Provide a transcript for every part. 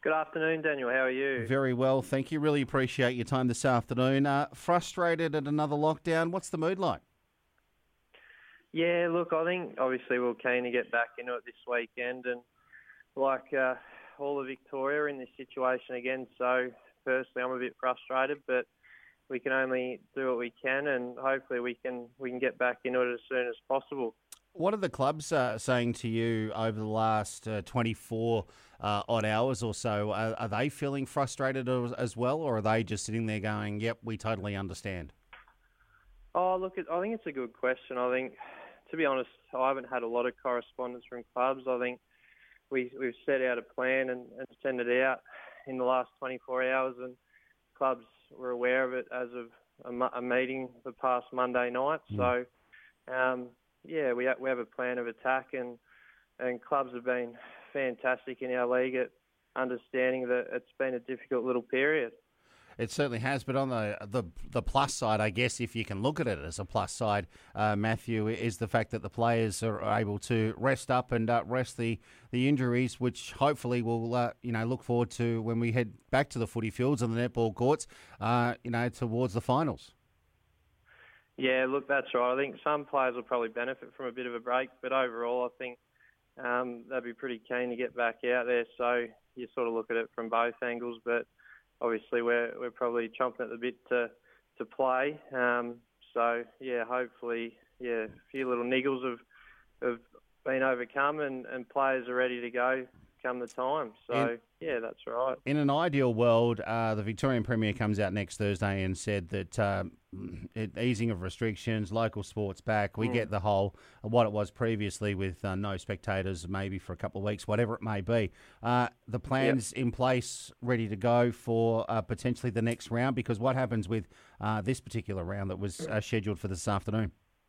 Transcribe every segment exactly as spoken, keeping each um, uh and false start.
Good afternoon, Daniel. How are you? Very well, thank you. Really appreciate your time this afternoon. Uh, frustrated at another lockdown. What's the mood like? Yeah, look, I think obviously we're keen to get back into it this weekend, and like uh, all of Victoria are in this situation again. So personally, I'm a bit frustrated, but we can only do what we can, and hopefully we can we can get back into it as soon as possible. What are the clubs uh, saying to you over the last uh, twenty-four uh, odd hours or so? Are, are they feeling frustrated as, as well, or are they just sitting there going, yep, we totally understand? Oh, look, I think it's a good question. I think, to be honest, I haven't had a lot of correspondence from clubs. I think we, we've set out a plan and, and sent it out in the last twenty-four hours, and clubs were aware of it as of a, a meeting the past Monday night. Mm. So, um, yeah, we have, we have a plan of attack, and, and clubs have been fantastic in our league at understanding that it's been a difficult little period. It certainly has, but on the, the the plus side, I guess, if you can look at it as a plus side, uh, Matthew, is the fact that the players are able to rest up and uh, rest the, the injuries, which hopefully we'll uh, you know look forward to when we head back to the footy fields and the netball courts, uh, you know, towards the finals. Yeah, look, that's right. I think some players will probably benefit from a bit of a break, but overall, I think um, they'd be pretty keen to get back out there. So you sort of look at it from both angles, but obviously we're we're probably chomping at the bit to to play. Um, so yeah, hopefully, yeah, a few little niggles have have been overcome, and, and players are ready to go come the time. So in, yeah, that's right. In an ideal world, uh, the Victorian Premier comes out next Thursday and said that um, it, easing of restrictions, local sports back, we mm. get the whole what it was previously with uh, no spectators, maybe for a couple of weeks, whatever it may be. Uh, the plans yep. in place, ready to go for uh, potentially the next round, because what happens with uh, this particular round that was uh, scheduled for this afternoon?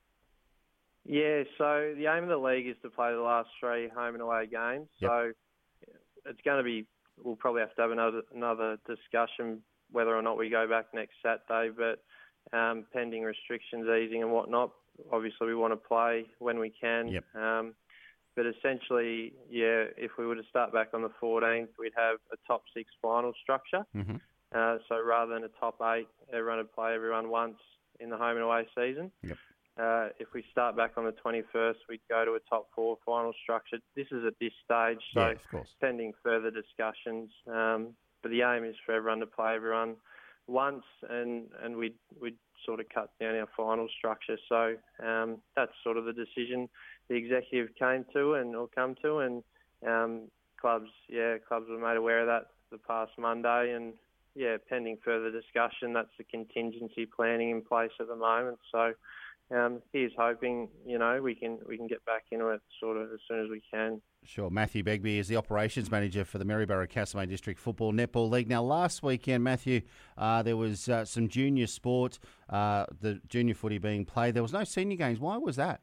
Yeah, so the aim of the league is to play the last three home and away games. Yep. So it's going to be, we'll probably have to have another another discussion whether or not we go back next Saturday, but um, pending restrictions easing and whatnot, obviously we want to play when we can. Yep. Um, but essentially, yeah, if we were to start back on the fourteenth, we'd have a top six final structure. Mm-hmm. Uh, so rather than a top eight, everyone would play everyone once in the home and away season. Yep. Uh, if we start back on the twenty-first, we'd go to a top four final structure. This is at this stage, so yeah, of course. Pending further discussions. Um, but the aim is for everyone to play everyone once, and, and we'd, we'd sort of cut down our final structure. So um, that's sort of the decision the executive came to and or come to, and um, clubs, yeah, clubs were made aware of that the past Monday, and yeah, pending further discussion, that's the contingency planning in place at the moment. So. Um, he's hoping, you know, we can we can get back into it sort of as soon as we can. Sure. Matthew Begbie is the operations manager for the Maryborough Castlemaine District Football Netball League. Now, last weekend, Matthew, uh, there was uh, some junior sport, uh, the junior footy being played. There was no senior games. Why was that?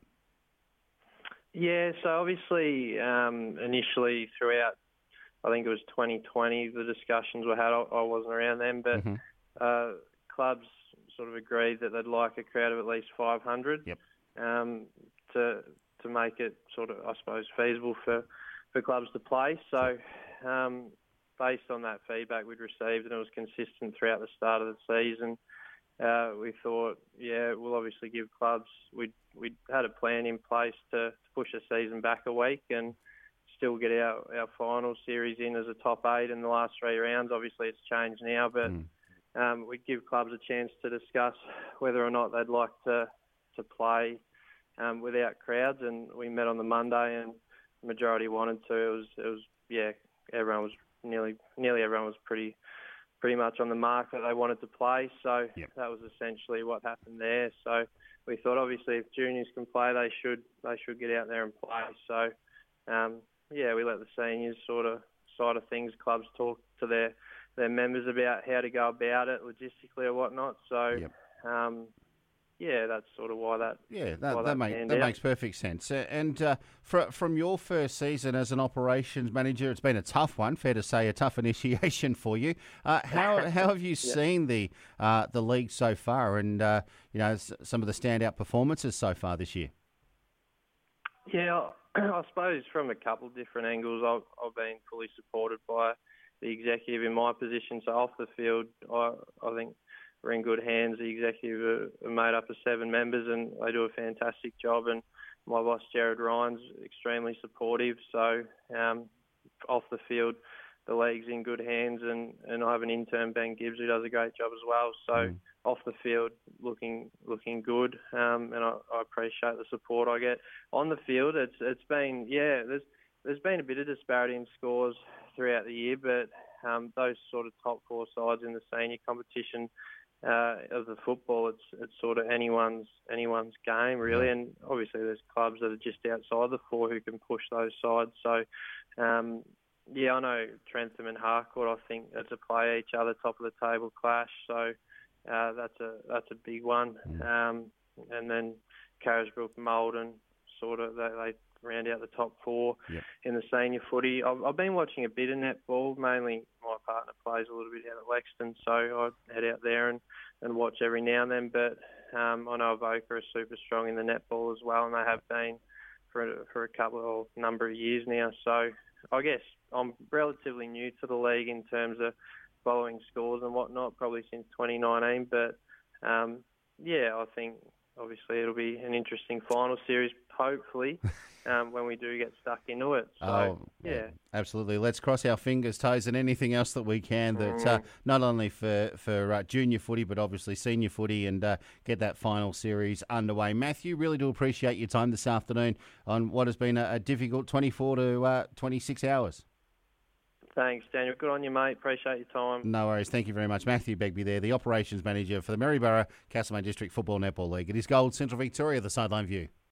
Yeah, so obviously um, initially throughout, I think it was twenty twenty, the discussions were had. I, I wasn't around then, but mm-hmm. uh, clubs sort of agreed that they'd like a crowd of at least five hundred yep. um, to to make it sort of, I suppose, feasible for, for clubs to play. So um, based on that feedback we'd received, and it was consistent throughout the start of the season, uh, we thought, yeah, we'll obviously give clubs, we'd, we'd had a plan in place to, to push the season back a week and still get our, our final series in as a top eight in the last three rounds. Obviously it's changed now, but... Mm. Um, we'd give clubs a chance to discuss whether or not they'd like to to play um, without crowds, and we met on the Monday, and the majority wanted to. It was, it was, yeah, everyone was nearly nearly everyone was pretty pretty much on the mark that they wanted to play. So yep. that was essentially what happened there. So we thought, obviously, if juniors can play, they should they should get out there and play. So um, yeah, we let the seniors sort of side of things, clubs talk to their their members about how to go about it logistically or whatnot. So, yep. um, yeah, that's sort of why that. Yeah, that why that, that, make, that makes perfect sense. Uh, and uh, fr- from your first season as an operations manager, it's been a tough one. Fair to say, a tough initiation for you. Uh, how how have you yep. seen the uh, the league so far, and uh, you know s- some of the standout performances so far this year? Yeah, I suppose from a couple of different angles, I've, I've been fully supported by the executive in my position. So off the field, I, I think we're in good hands. The executive are, are made up of seven members, and they do a fantastic job. And my boss, Jared Ryan's extremely supportive. So um, off the field, the league's in good hands, and, and I have an intern, Ben Gibbs, who does a great job as well. So mm. off the field, looking looking good, um, and I, I appreciate the support I get. On the field, it's it's been yeah, there's there's been a bit of disparity in scores throughout the year, but um, those sort of top four sides in the senior competition uh, of the football, it's it's sort of anyone's anyone's game really, and obviously there's clubs that are just outside the four who can push those sides. So. Um, Yeah, I know Trentham and Harcourt, I think, that's a play each other, top of the table clash. So uh, that's a that's a big one. Um, and then Carisbrook, Maldon, sort of, they, they round out the top four yep. in the senior footy. I've, I've been watching a bit of netball. Mainly my partner plays a little bit out at Lexington, so I head out there and, and watch every now and then. But um, I know Avoca are super strong in the netball as well, and they have been for, for a couple of number of years now. So I guess I'm relatively new to the league in terms of following scores and whatnot, probably since twenty nineteen. But, um, yeah, I think obviously it'll be an interesting final series, hopefully, um, when we do get stuck into it. So, oh, yeah. Absolutely. Let's cross our fingers, toes, and anything else that we can that uh, not only for, for uh, junior footy, but obviously senior footy, and uh, get that final series underway. Matthew, really do appreciate your time this afternoon on what has been a, a difficult twenty-four to twenty-six hours. Thanks, Daniel. Good on you, mate. Appreciate your time. No worries. Thank you very much. Matthew Begbie there, the Operations Manager for the Maryborough Castlemaine District Football Netball League. It is Gold Central Victoria, the Sideline View.